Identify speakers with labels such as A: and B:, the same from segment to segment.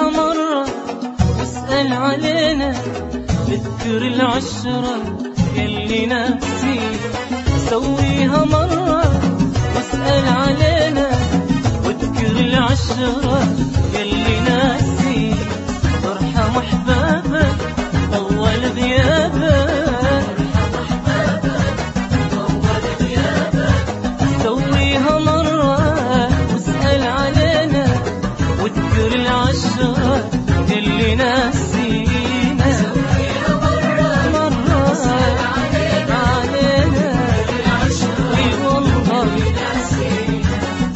A: سويها مرة واسأل علينا، اذكر العشرة يلي ناسي. سويها مرة واسأل علينا، واذكر العشرة يلي ناسي. ارحم احبابك طول غيابك، سويها مرة واسأل علينا، واذكر العشرة يلي ناسينا. سويها مرة واسأل علينا، اي والله ناسينا.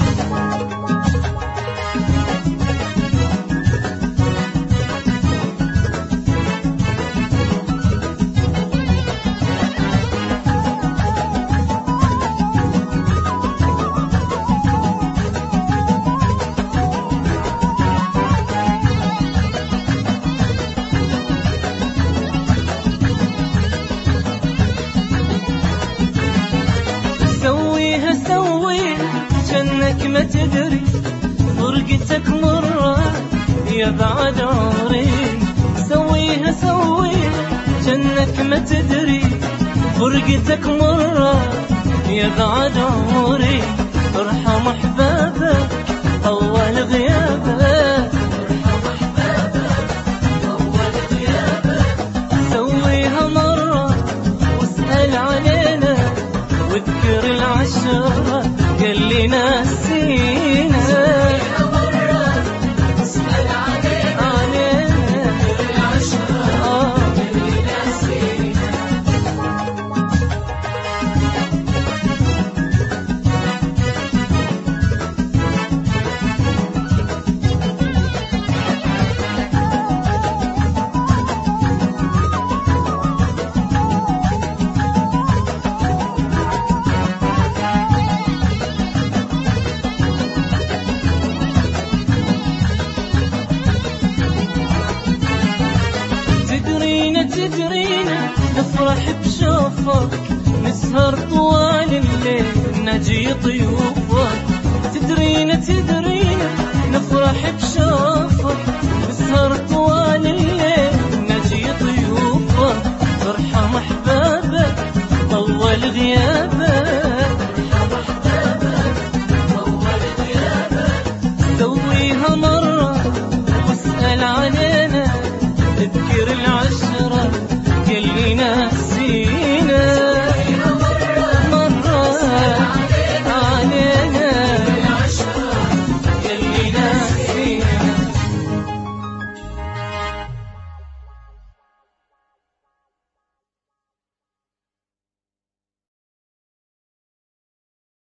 A: سويها جنك ما تدري، فرقتك مرة يا بعد عمري. سويها جنك ما تدري، فرقتك مرة يا بعد عمري. ارحم احبابك طول غيابك، سويها مرة واسأل علينا، واذكر العشرة يلي ناسينا. سويها مرة واسأل علينا، العشرة يلي ناسينا. تدرينا نفرح بشوفك، نسهر طوال الليل نجي ضيوفك. تدرينا